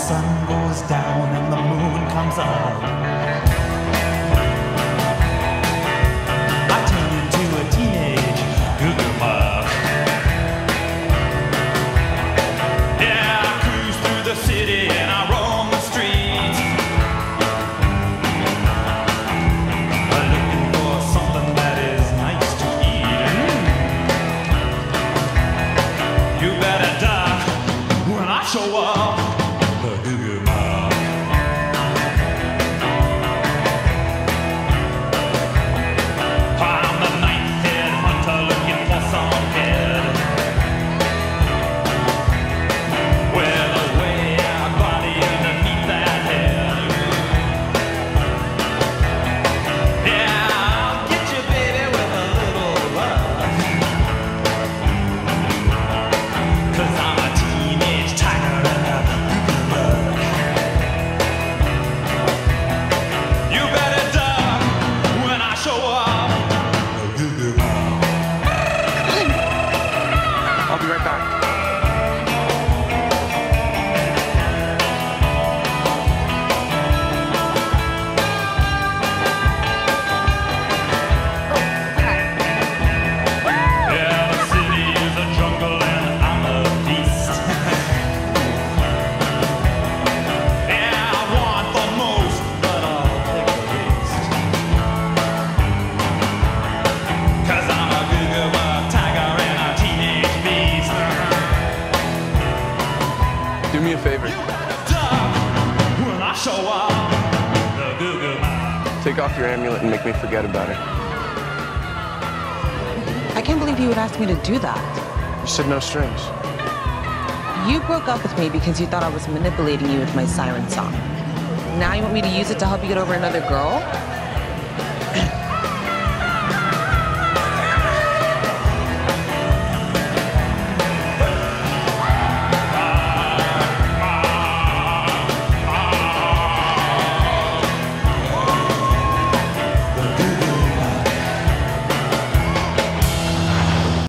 sun goes down and the moon comes up, I turn into a teenage goo-goo bug. Yeah, I cruise through the city and I roam the streets, looking for something that is nice to eat. You better die when I show up, the goo-goo bug. I'm the night-head hunter looking for some head with a way-out body underneath that head. Yeah, I'll get you, baby, with a little love, 'cause I'm a teenage tiger and a goo-goo bug. You better duck when I show up, the goo-goo bug. I'll be right back. Yeah, the city is a jungle and I'm a beast. Yeah, I want the most, but I'll take the least. 'Cause I'm a goo-goo bug tiger and a teenage beast. Do me a favor. You better duck when I show up, the goo-goo bug. Take off your amulet and make me forget about it. I can't believe you would ask me to do that. You said no strings. You broke up with me because you thought I was manipulating you with my siren song. Now you want me to use it to help you get over another girl?